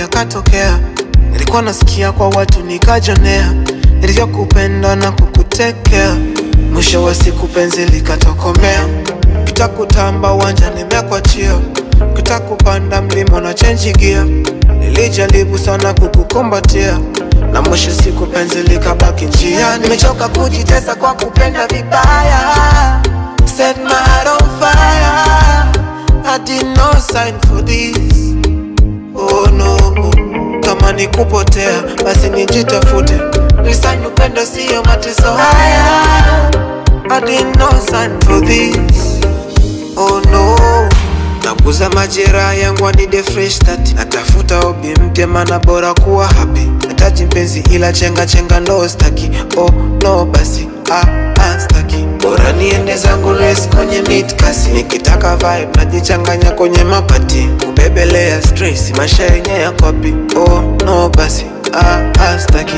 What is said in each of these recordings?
yakatokea. Nilikuwa nasikia kwa watu nikajonea, nilivyokupenda na kukutekea. Mwisho wa siku penzi likatokomea. Kitakutamba uwanja nimekuachia, kitakupanda mlima na change gear. Nilijaribu sana kukukumbatia, na mwisho siku penzi likabaki njia. Nimechoka kujitesa kwa kupenda vibaya. Set my heart on fire. I did no sign for this. Oh no. Kama ni kupotea basi nijitafute. Nilisani upendo siyo mateso haya. I did no sign for this. Oh no. Naguza majeraha yangu anide fresh start. Natafuta hobby mpya maana bora kuwa happy. Nataji mpenzi ila chenga ndo staki. Oh no basi staki. Bora niende zangu race kwenye mid kasi. Nikitaka vibe najichanganya kwenye mapati. Kubebelea stress maisha yenye ya copy. Oh no basi staki.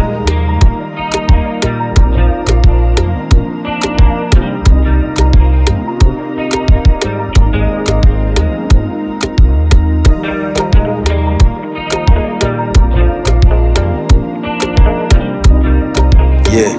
Yeah.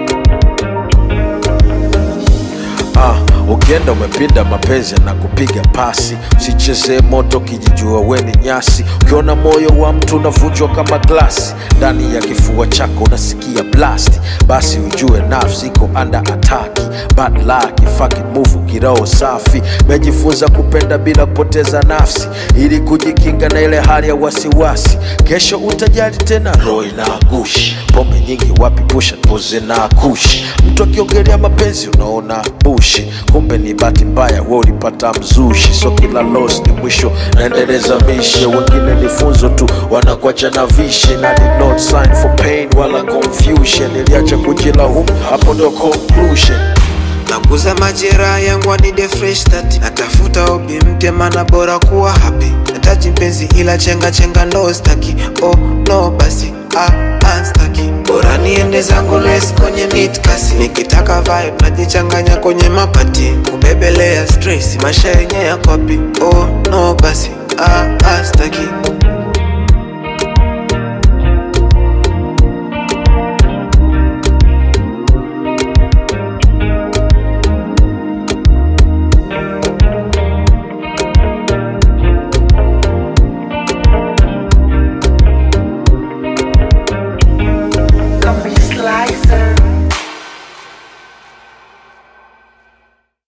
Ukienda umepinda mapenzi na kupiga pasi. Usicheze moto kijijua weni nyasi. Ukiona moyo wa mtu unavunjwa kama glasi, ndani ya kifua chako unasikia blast. Basi ujue nafsi iko under attack. Bad luck, fucking move kiroho safi. Mejifunza kupenda bila kupoteza nafsi, ili kujikinga na ile hali ya wasiwasi. Kesho utajali tena roho inagushi. Pombe nyingi wapi pusha poze na kushi. Mtu akiongelea mapenzi unaona bushi, kumbe ni bahati mbaya wewe ulipata mzushi. So kila loss ni mwisho, naendeleza mishe. Wengine ni funzo tu wanakuacha na vishe. Na did not sign for pain wala confusion. Niliacha kujilaumu, hapo ndo conclusion. Naguza majeraha yangu anide fresh start. Natafuta hobby mpya maana bora kuwa happy. Nataji mpenzi ila chenga ndo staki. Oh no basi staki. Bora niende zangu race kwenye mid kasi. Nikitaka vibe najichanganya kwenye mapati. Kubebelea stress maisha yenye ya copy. Oh no basi staki.